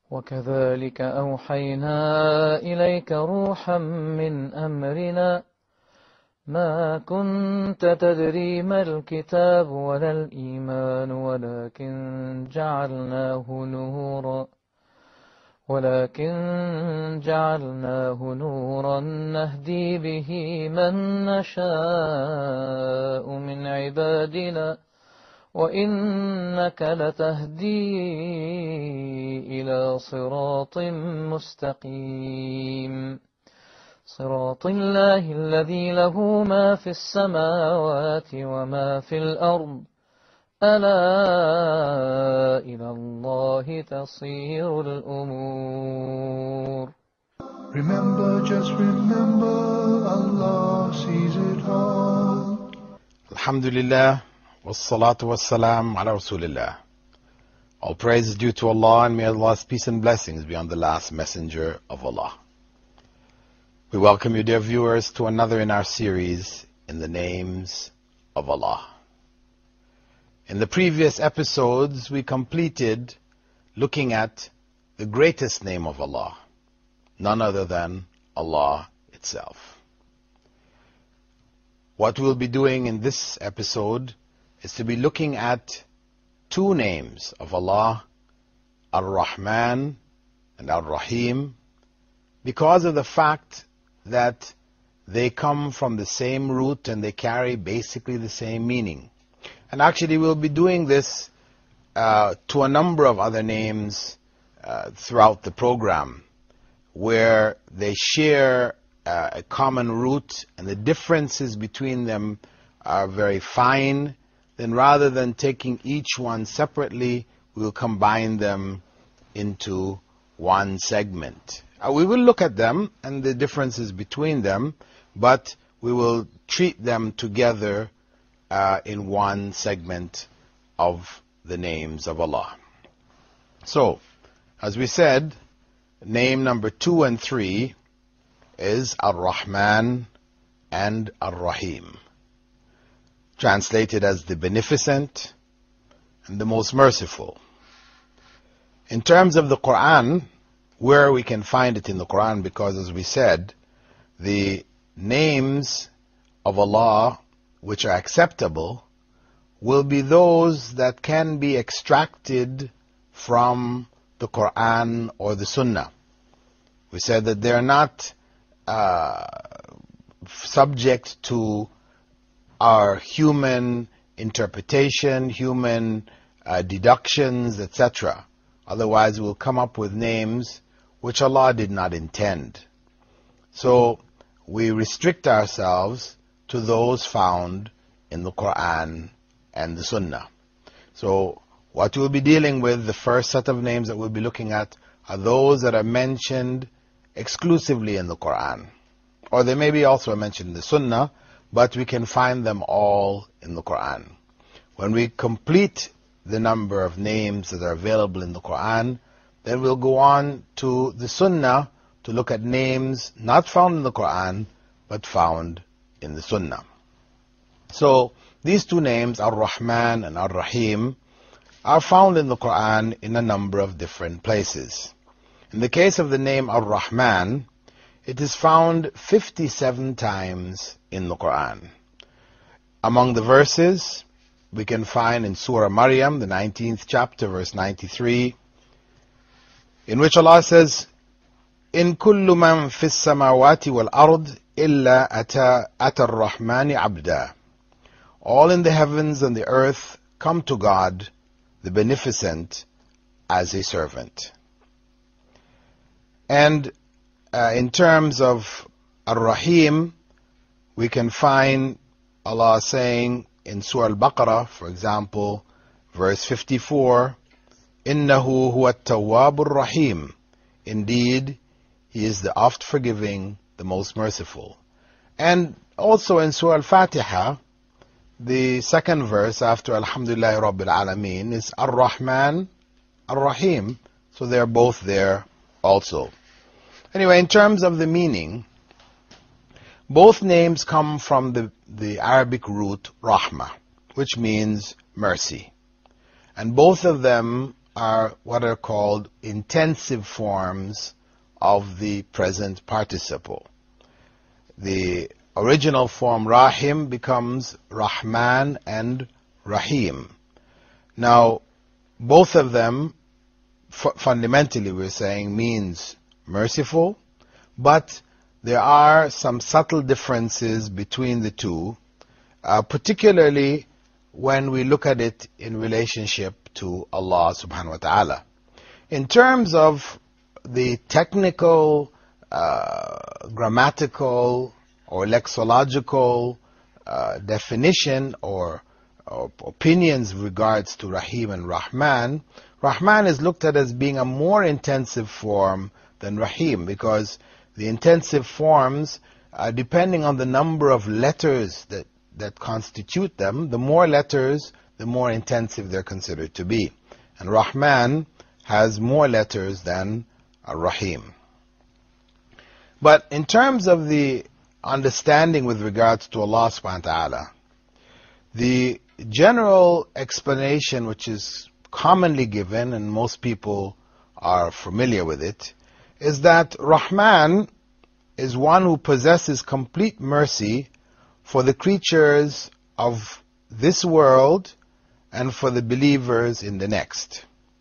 وكذلك أوحينا إليك روحا من أمرنا ما كنت تدري ما الكتاب ولا الإيمان ولكن جعلناه نورا نهدي به من نشاء من عبادنا وإنك لتهدي إلى صراط مستقيم صراط الله الذي له ما في السماوات وما في الأرض ألا إلى الله تصير الأمور. Remember, just remember, Allah sees it all. Alhamdulillah, wassalatu wassalam ala Rasulillah. All praise is due to Allah, and may Allah's peace and blessings be on the last messenger of Allah. We welcome you, dear viewers, to another in our series, In the Names of Allah. In the previous episodes, we completed looking at the greatest name of Allah, none other than Allah itself. What we'll be doing in this episode is to be looking at two names of Allah, Ar-Rahman and Ar-Rahim, because of the fact that they come from the same root and they carry basically the same meaning. And actually we'll be doing this to a number of other names throughout the program, where they share a common root and the differences between them are very fine. Then rather than taking each one separately, we will combine them into one segment. We will look at them and the differences between them, but we will treat them together in one segment of the names of Allah. So, as we said, name number 2 and 3 is Ar-Rahman and Ar-Rahim, translated as the Beneficent and the Most Merciful. In terms of the Quran, where we can find it in the Quran, because as we said, the names of Allah which are acceptable will be those that can be extracted from the Quran or the Sunnah. We said that they're not subject to our human interpretation, human deductions, etc. Otherwise we'll come up with names which Allah did not intend. So we restrict ourselves to those found in the Quran and the Sunnah. So what we'll be dealing with, the first set of names that we'll be looking at, are those that are mentioned exclusively in the Quran. Or they may be also mentioned in the Sunnah, but we can find them all in the Quran. When we complete the number of names that are available in the Quran, then we'll go on to the Sunnah to look at names not found in the Quran, but found in the Sunnah. So these two names, Ar-Rahman and Ar-Rahim, are found in the Quran in a number of different places. In the case of the name Ar-Rahman, it is found 57 times in the Quran. Among the verses, we can find in Surah Maryam, the 19th chapter, verse 93, in which Allah says, إن كل من في السماوات والأرض إلا أتى الرحمن عبدا. All in the heavens and the earth come to God, the Beneficent, as a servant. And in terms of Ar-Rahim, we can find Allah saying in Surah Al-Baqarah, for example, verse 54, إِنَّهُ هُوَ التَّوَّابُ الرَّحِيمُ. Indeed, He is the oft-forgiving, the most merciful. And also in Surah Al-Fatiha, the second verse after Alhamdulillahi Rabbil Alameen is Ar-Rahman, Ar-Rahim. So they are both there also. Anyway, in terms of the meaning, both names come from the Arabic root Rahmah, which means mercy. And both of them are what are called intensive forms of the present participle. The original form Rahim becomes Rahman and Rahim. Now, both of them fundamentally, we're saying, means merciful, but there are some subtle differences between the two, particularly when we look at it in relationship to Allah subhanahu wa ta'ala. In terms of the technical, grammatical, or lexicological definition or opinions regards to Rahim and Rahman, Rahman is looked at as being a more intensive form than Rahim, because the intensive forms, depending on the number of letters that constitute them, the more letters, the more intensive they're considered to be. And Rahman has more letters than Rahim. But in terms of the understanding with regards to Allah subhanahu wa ta'ala, the general explanation which is commonly given, and most people are familiar with it, is that Rahman is one who possesses complete mercy for the creatures of this world and for the believers in the next,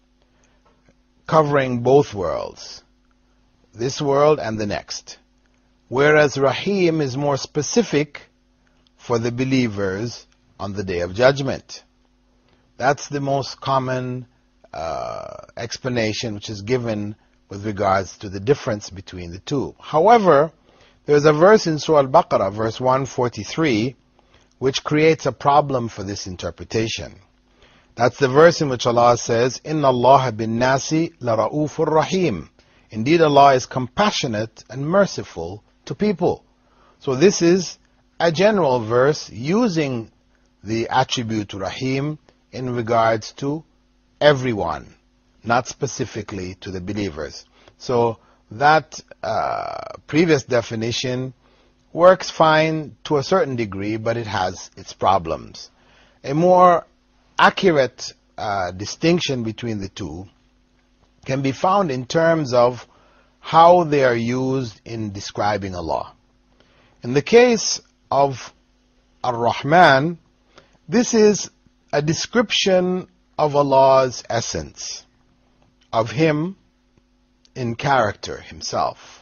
covering both worlds, this world and the next. Whereas Rahim is more specific for the believers on the Day of Judgment. That's the most common explanation which is given with regards to the difference between the two. However, there's a verse in Surah Al-Baqarah, verse 143, which creates a problem for this interpretation. That's the verse in which Allah says, إِنَّ اللَّهَ بِالنَّاسِ لَرَؤُوفٌ رَحِيمٌ. Indeed, Allah is compassionate and merciful to people. So this is a general verse using the attribute Rahim in regards to everyone, not specifically to the believers. So that previous definition works fine to a certain degree, but it has its problems. A more accurate distinction between the two can be found in terms of how they are used in describing Allah. In the case of Ar-Rahman, this is a description of Allah's essence, of Him in character Himself.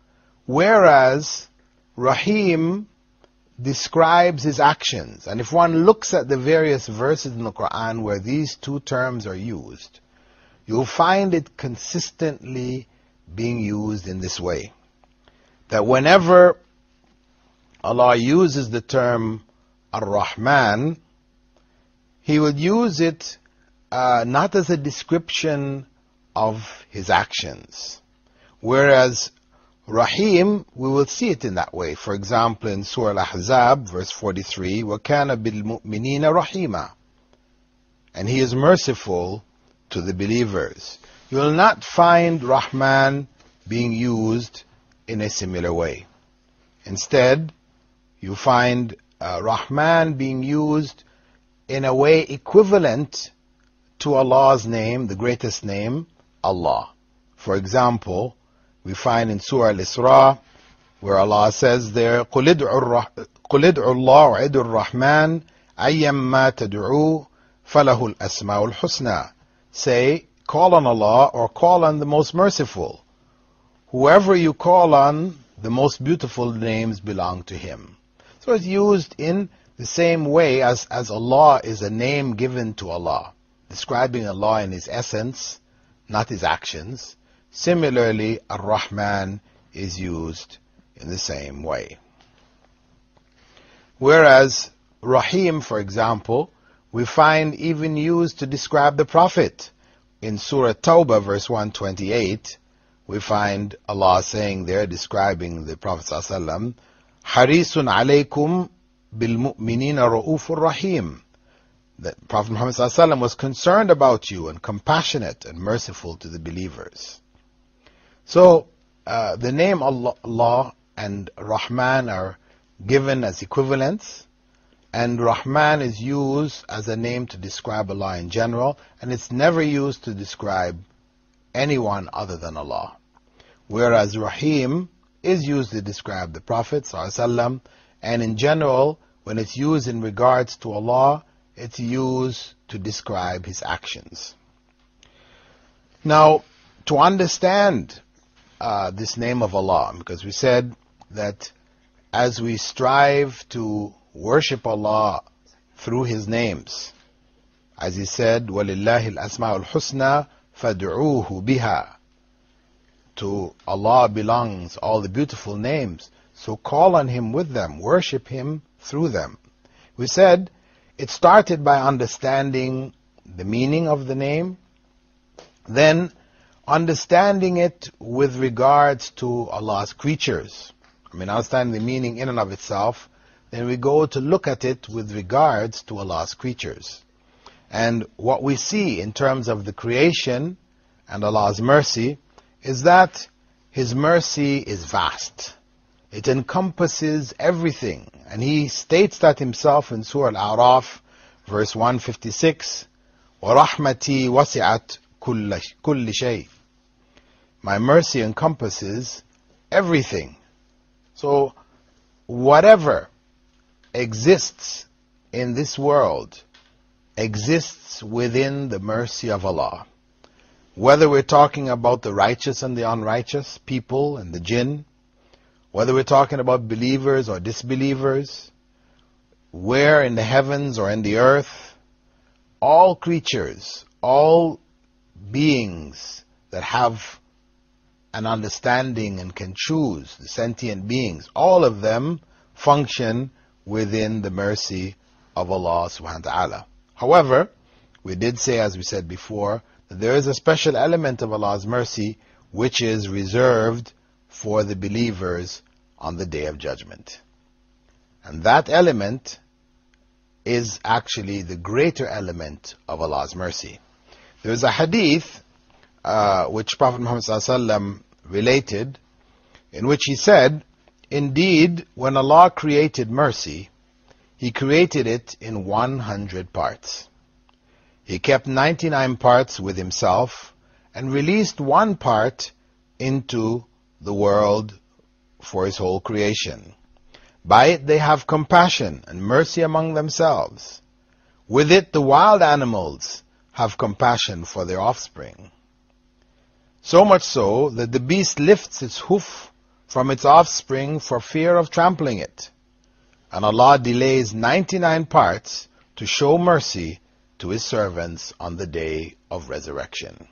Whereas Rahim describes His actions. And if one looks at the various verses in the Quran where these two terms are used, you'll find it consistently being used in this way. That whenever Allah uses the term Ar-Rahman, He will use it not as a description of His actions. Whereas Rahim, we will see it in that way. For example, in Surah Al-Ahzab, verse 43, وَكَانَ بِالْمُؤْمِنِينَ رَحِيمًا. And He is merciful to the believers. You will not find Rahman being used in a similar way. Instead, you find Rahman being used in a way equivalent to Allah's name, the greatest name, Allah. For example, we find in Surah Al-Isra, where Allah says there, قُلِ ادْعُوا اللَّهُ وَادْعُوا الرَّحْمَنَ أَيًّمَّا تَدْعُوا فَلَهُ الْأَسْمَاءُ الْحُسْنَى. Say, call on Allah or call on the most merciful. Whoever you call on, the most beautiful names belong to Him. So it's used in the same way as Allah is a name given to Allah, describing Allah in His essence, not His actions. Similarly, Ar-Rahman is used in the same way. Whereas Rahim, for example, we find even used to describe the Prophet. In Surah Tawbah, verse 128, we find Allah saying there, describing the Prophet ﷺ, Harisun alaykum bil-mu'minina ra'ufur rahim. That Prophet Muhammad ﷺ was concerned about you and compassionate and merciful to the believers. So, the name Allah and Rahman are given as equivalents, And Rahman is used as a name to describe Allah in general, and it's never used to describe anyone other than Allah. Whereas Rahim is used to describe the Prophet ﷺ, and in general, when it's used in regards to Allah, it's used to describe His actions. Now, to understand this name of Allah, because we said that as we strive to worship Allah through His names, as He said, وَلِلَّهِ الْأَسْمَاءُ الْحُسْنَى فَادْعُوهُ بِهَا, to Allah belongs all the beautiful names, so call on Him with them, worship Him through them. We said it started by understanding the meaning of the name, then understanding it with regards to Allah's creatures. Understanding the meaning in and of itself, then we go to look at it with regards to Allah's creatures. And what we see in terms of the creation and Allah's mercy is that His mercy is vast. It encompasses everything. And He states that Himself in Surah Al-A'raf, verse 156, وَرَحْمَتِي وَسِعَتْ كُلِّ شَيْءٍ. My mercy encompasses everything. So, whatever exists in this world exists within the mercy of Allah. Whether we're talking about the righteous and the unrighteous, people and the jinn, whether we're talking about believers or disbelievers, where in the heavens or in the earth, all creatures, all beings that have an understanding and can choose, the sentient beings, all of them function within the mercy of Allah subhanahu wa ta'ala. However, we did say, as we said before, that there is a special element of Allah's mercy which is reserved for the believers on the Day of Judgment. And that element is actually the greater element of Allah's mercy. There is a hadith which Prophet Muhammad ﷺ related, in which he said, indeed, when Allah created mercy, He created it in 100 parts. He kept 99 parts with Himself and released one part into the world for His whole creation. By it they have compassion and mercy among themselves. With it the wild animals have compassion for their offspring. So much so that the beast lifts its hoof from its offspring for fear of trampling it. And Allah delays 99 parts to show mercy to His servants on the day of resurrection.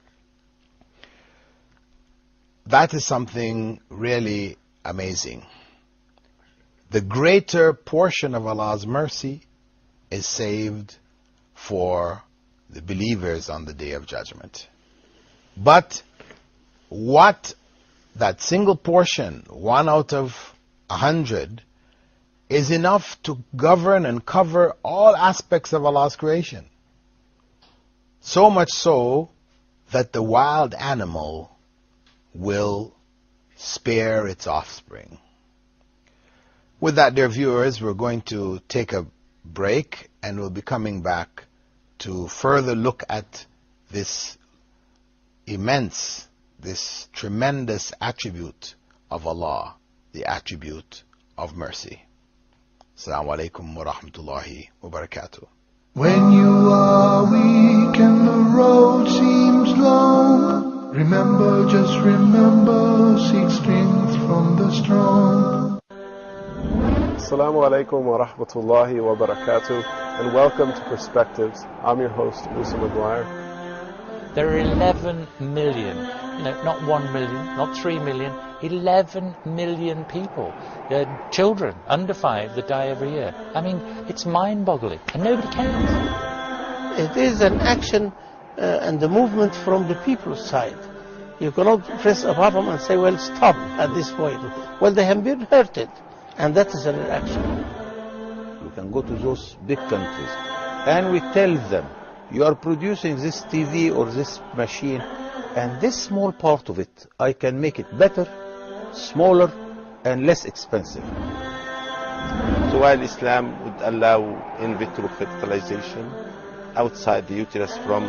That is something really amazing. The greater portion of Allah's mercy is saved for the believers on the Day of Judgment. But what that single portion, 1 out of 100, is enough to govern and cover all aspects of Allah's creation. So much so that the wild animal will spare its offspring. With that, dear viewers, we're going to take a break and we'll be coming back to further look at this immense, this tremendous attribute of Allah, the attribute of mercy. Assalamu alaikum wa rahmatullahi wa barakatuh. When you are weak and the road seems long, remember, just remember, seek strength from the strong. Assalamu alaikum wa rahmatullahi wa barakatuh, and welcome to Perspectives. I'm your host, Musa McGuire. There are 11 million, not 1 million, not 3 million, 11 million people, children under 5 that die every year. It's mind-boggling, and nobody cares. It is an action and the movement from the people's side. You cannot press a button and say, well, stop at this point. Well, they have been hurted, and that is an action. We can go to those big countries, and we tell them, you are producing this TV or this machine, and this small part of it, I can make it better, smaller, and less expensive. while Islam would allow in vitro fertilization outside the uterus from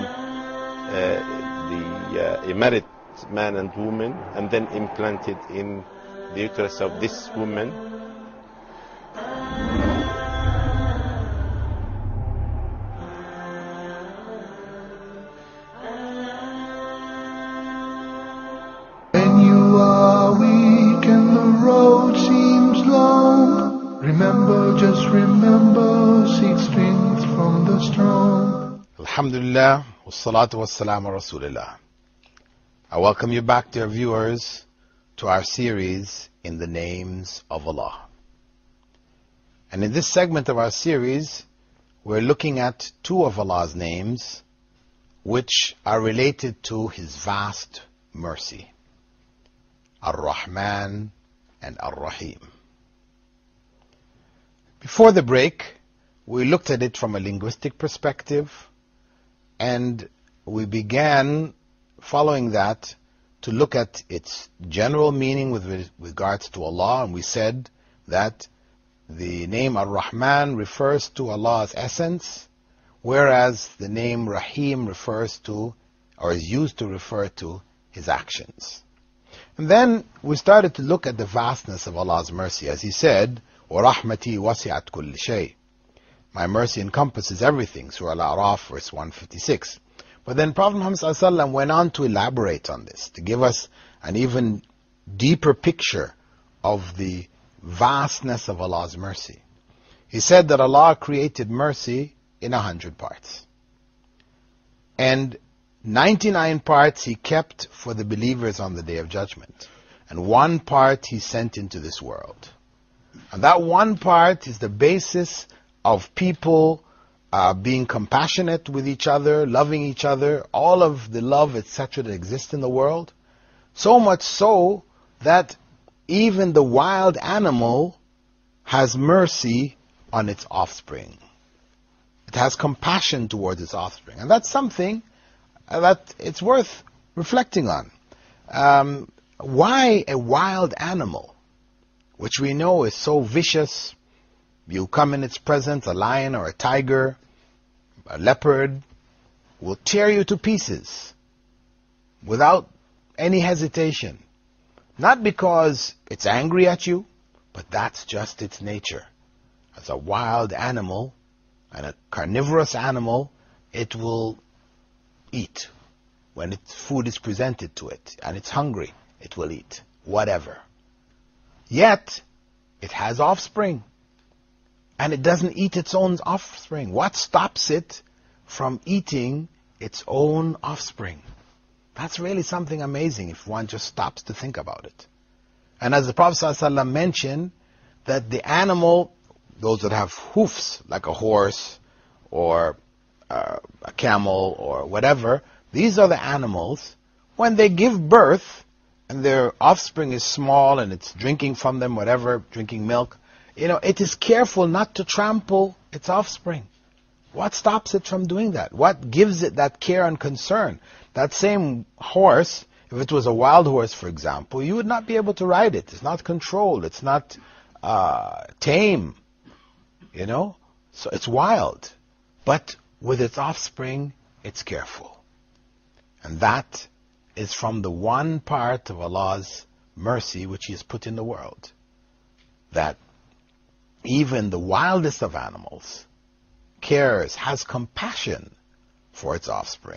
a married man and woman, and then implanted in the uterus of this woman. When you are weak and the road seems long, remember, just remember, seek strength from the strong. Alhamdulillah, wassalatu wassalamu ala Rasulillah. I welcome you back, dear viewers, to our series in the names of Allah. And in this segment of our series, we're looking at two of Allah's names which are related to His vast mercy. Ar-Rahman and Ar-Rahim. Before the break, we looked at it from a linguistic perspective, and we began following that to look at its general meaning with regards to Allah, and we said that the name Ar-Rahman refers to Allah's essence, whereas the name Rahim refers to, or is used to refer to, His actions. And then we started to look at the vastness of Allah's mercy, as He said, وَرَحْمَتِي وَسِعَتْ كُلِّ شَيْءٍ. My mercy encompasses everything, Surah Al-A'raf, verse 156. But then Prophet Muhammad ﷺ went on to elaborate on this, to give us an even deeper picture of the vastness of Allah's mercy. He said that Allah created mercy in 100 parts. And 99 parts He kept for the believers on the Day of Judgment. And 1 part He sent into this world. And that 1 part is the basis of people being compassionate with each other, loving each other, all of the love, etc. that exists in the world. So much so that even the wild animal has mercy on its offspring. It has compassion towards its offspring. And that's something that it's worth reflecting on. Why a wild animal, which we know is so vicious? You come in its presence, a lion or a tiger, a leopard, will tear you to pieces without any hesitation. Not because it's angry at you, but that's just its nature. As a wild animal and a carnivorous animal, it will eat. When its food is presented to it and it's hungry, it will eat whatever. Yet, it has offspring. And it doesn't eat its own offspring. What stops it from eating its own offspring? That's really something amazing if one just stops to think about it. And as the Prophet ﷺ mentioned, that the animal, those that have hoofs, like a horse or a camel or whatever, these are the animals, when they give birth and their offspring is small and it's drinking from them, whatever, drinking milk, it is careful not to trample its offspring. What stops it from doing that? What gives it that care and concern? That same horse, if it was a wild horse, for example, you would not be able to ride it. It's not controlled. It's not tame. So it's wild. But with its offspring, it's careful. And that is from the 1 part of Allah's mercy which He has put in the world. That even the wildest of animals cares, has compassion for its offspring.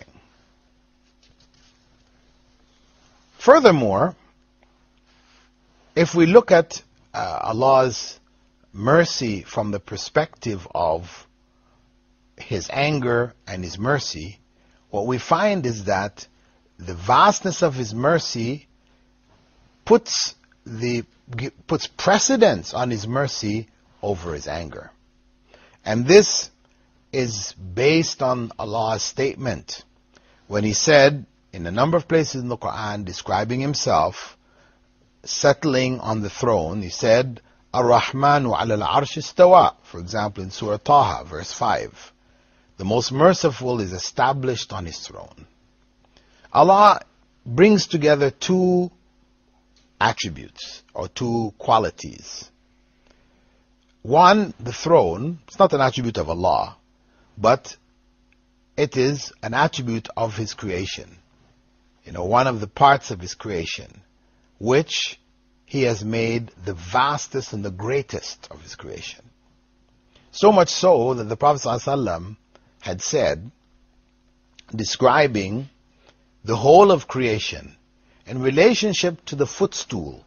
Furthermore, if we look at Allah's mercy from the perspective of His anger and His mercy, what we find is that the vastness of His mercy puts precedence on His mercy over His anger. And this is based on Allah's statement when He said in a number of places in the Quran describing Himself settling on the throne, He said, Ar-Rahmanu ala al-arsh istawa, for example in Surah Taha, verse 5. The most merciful is established on His throne. Allah brings together 2 attributes or 2 qualities. one, the throne, it's not an attribute of Allah, but it is an attribute of His creation. One of the parts of His creation, which He has made the vastest and the greatest of His creation. So much so that the Prophet ﷺ had said, describing the whole of creation in relationship to the footstool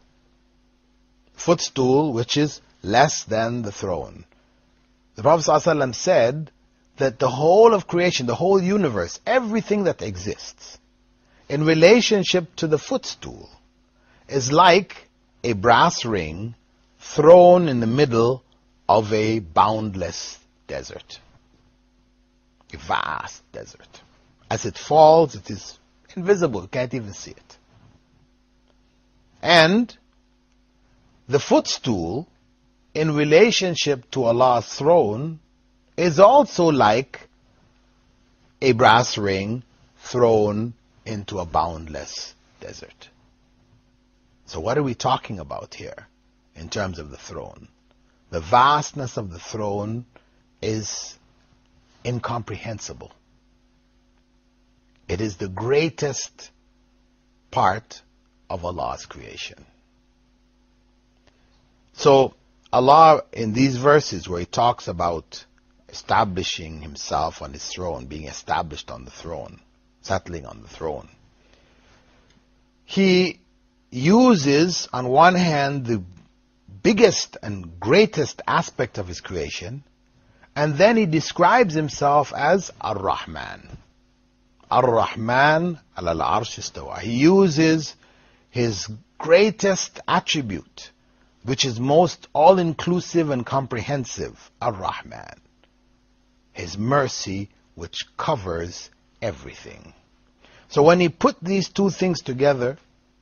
which is less than the throne. The Prophet ﷺ said that the whole of creation, the whole universe, everything that exists, in relationship to the footstool, is like a brass ring thrown in the middle of a boundless desert. A vast desert. As it falls, it is invisible, you can't even see it. And the footstool, in relationship to Allah's throne, is also like a brass ring thrown into a boundless desert. So what are we talking about here in terms of the throne? The vastness of the throne is incomprehensible. It is the greatest part of Allah's creation. So Allah, in these verses where He talks about establishing Himself on His throne, being established on the throne, settling on the throne, He uses, on one hand, the biggest and greatest aspect of His creation, and then He describes Himself as Ar-Rahman. Ar-Rahman ala al-Arsh istawa. He uses His greatest attribute, which is most all-inclusive and comprehensive, Ar-Rahman. His mercy, which covers everything. So when He put these two things together,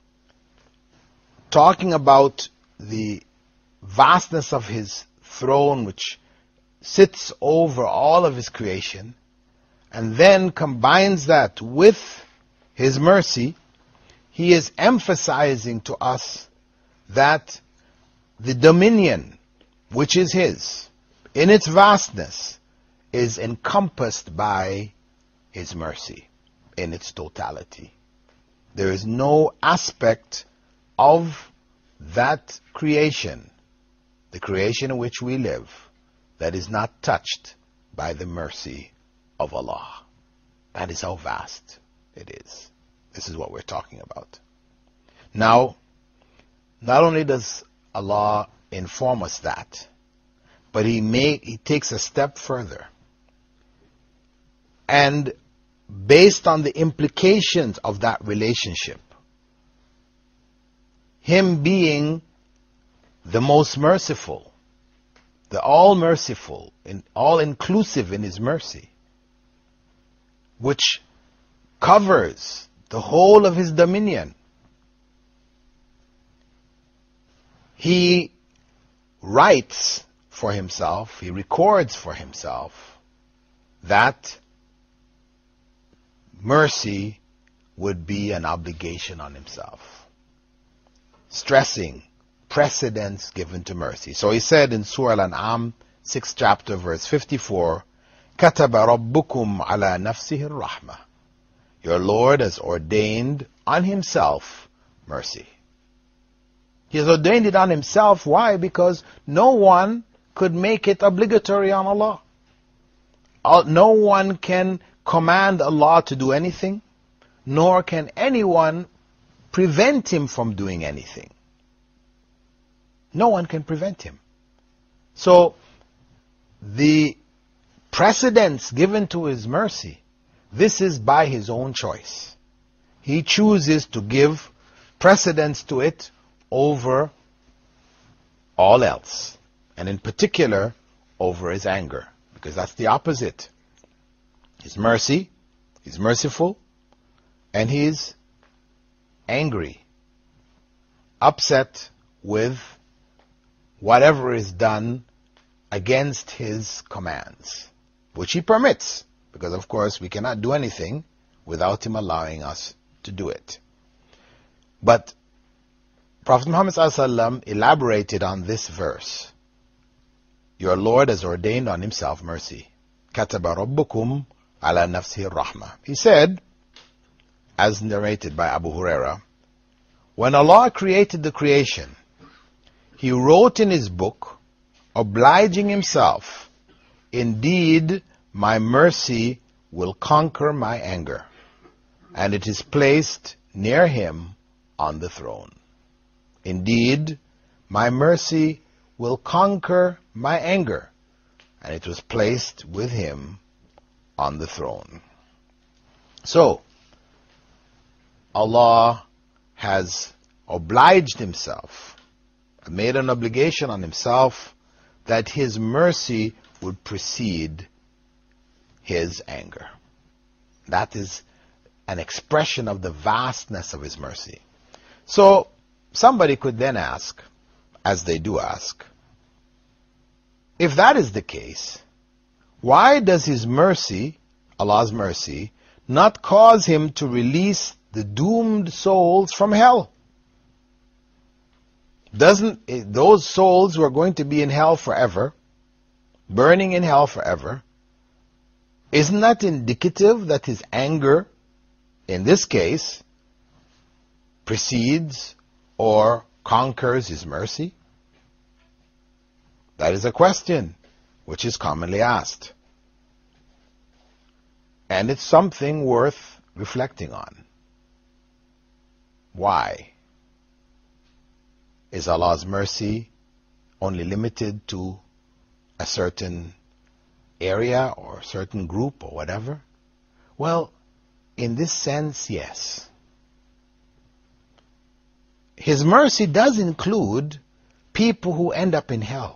talking about the vastness of His throne, which sits over all of His creation, and then combines that with His mercy, He is emphasizing to us that the dominion which is His, in its vastness, is encompassed by His mercy in its totality. There is no aspect of that creation, the creation in which we live, that is not touched by the mercy of Allah. That is how vast it is. This is what we're talking about. Now, not only does Allah inform us that, but He takes a step further. And based on the implications of that relationship, Him being the most merciful, the all-merciful, all-inclusive in His mercy, which covers the whole of His dominion, He writes for Himself, He records for Himself that mercy would be an obligation on Himself, stressing precedence given to mercy. So He said in Surah Al-An'am, 6th chapter, verse 54, كَتَبَ رَبُّكُمْ عَلَى نَفْسِهِ الرَّحْمَةِ. Your Lord has ordained on Himself mercy. He has ordained it on Himself. Why? Because no one could make it obligatory on Allah. No one can command Allah to do anything, nor can anyone prevent Him from doing anything. No one can prevent Him. So, the precedence given to His mercy, this is by His own choice. He chooses to give precedence to it over all else, and in particular over His anger, because that's the opposite. His mercy, He's merciful, and He's angry, upset with whatever is done against His commands, which He permits, because of course we cannot do anything without Him allowing us to do it. But Prophet Muhammad ﷺ elaborated on this verse Your Lord has ordained on himself mercy. كَتَبَ رَبُّكُمْ عَلَى نَفْسِهِ الرَّحْمَةِ. He said, as narrated by Abu Huraira, when Allah created the creation, He wrote in His book, obliging Himself, indeed, my mercy will conquer my anger, and it is placed near Him on the throne. Indeed, my mercy will conquer my anger, and it was placed with Him on the throne. So, Allah has obliged Himself, made an obligation on Himself that His mercy would precede His anger. That is an expression of the vastness of His mercy. So, somebody could then ask, as they do ask, if that is the case, why does His mercy, Allah's mercy, not cause Him to release the doomed souls from hell? Doesn't those souls who are going to be in hell forever, burning in hell forever, isn't that indicative that His anger, in this case, precedes or conquers His mercy? That is a question which is commonly asked. And it's something worth reflecting on. Why? Is Allah's mercy only limited to a certain area or a certain group or whatever? Well, in this sense, yes. His mercy does include people who end up in hell,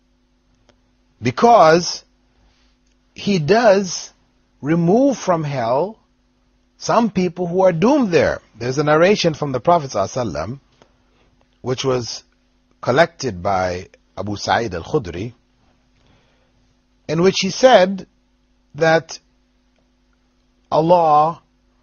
because He does remove from hell some people who are doomed there. There's a narration from the Prophet ﷺ, which was collected by Abu Sa'id al-Khudri, in which he said that Allah,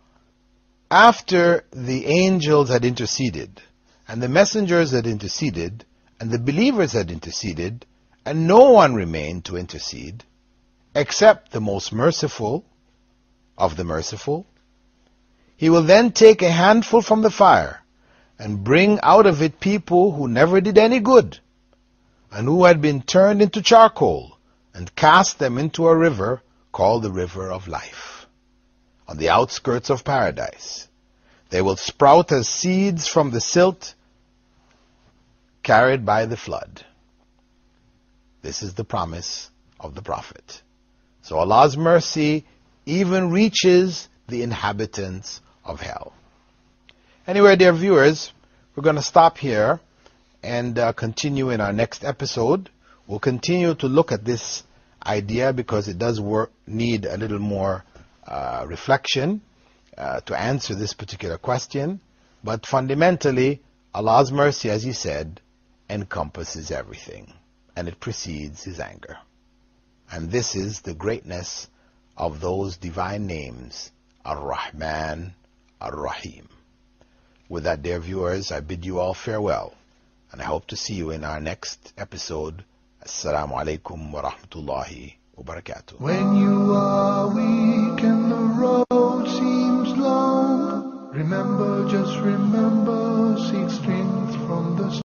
after the angels had interceded, and the messengers had interceded, and the believers had interceded, and no one remained to intercede, except the most merciful of the merciful, He will then take a handful from the fire and bring out of it people who never did any good, and who had been turned into charcoal, and cast them into a river called the River of Life, on the outskirts of paradise. They will sprout as seeds from the silt carried by the flood. This is the promise of the Prophet. So Allah's mercy even reaches the inhabitants of hell. Anyway, dear viewers, we're going to stop here and continue in our next episode. We'll continue to look at this idea because it does need a little more reflection to answer this particular question. But fundamentally, Allah's mercy, as He said, encompasses everything, and it precedes His anger. And this is the greatness of those divine names, Ar-Rahman, Ar-Rahim. With that, dear viewers, I bid you all farewell, and I hope to see you in our next episode. Assalamu alaikum wa rahmatullahi wa barakatuh. When you are weak and the road seems long, remember, just remember, seek strength from the